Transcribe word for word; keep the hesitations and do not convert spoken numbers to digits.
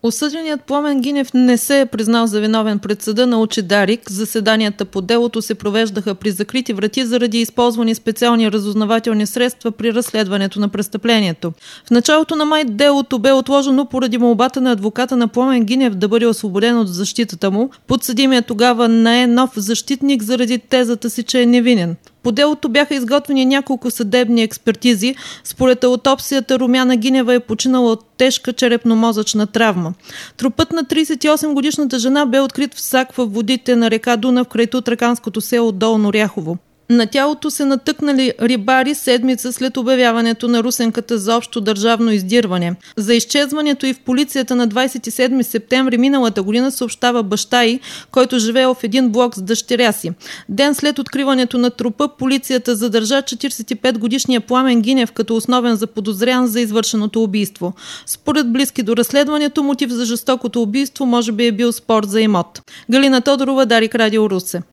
Осъденият Пламен Гинев не се е признал за виновен пред съда, научи Дарик. Заседанията по делото се провеждаха при закрити врати заради използвани специални разузнавателни средства при разследването на престъплението. В началото на май делото бе отложено поради молбата на адвоката на Пламен Гинев да бъде освободен от защитата му. Подсъдимият тогава нае нов защитник заради тезата си, че е невинен. По делото бяха изготвени няколко съдебни експертизи. Според аутопсията Румяна Гинева е починала от тежка черепно-мозъчна травма. Трупът на тридесет и осем годишната жена бе открит в сак във водите на река Дунав край тутраканското село Долно Ряхово. На тялото се натъкнали рибари седмица след обявяването на русенката за общо държавно издирване. За изчезването и в полицията на двадесет и седми септември миналата година съобщава баща й, който живеел в един блок с дъщеря си. Ден след откриването на трупа, полицията задържа четиридесет и пет годишния Пламен Гинев като основен заподозрян за извършеното убийство. Според близки до разследването, мотив за жестокото убийство може би е бил спор за имот. Галина Тодорова, Дарик, Радио Русе.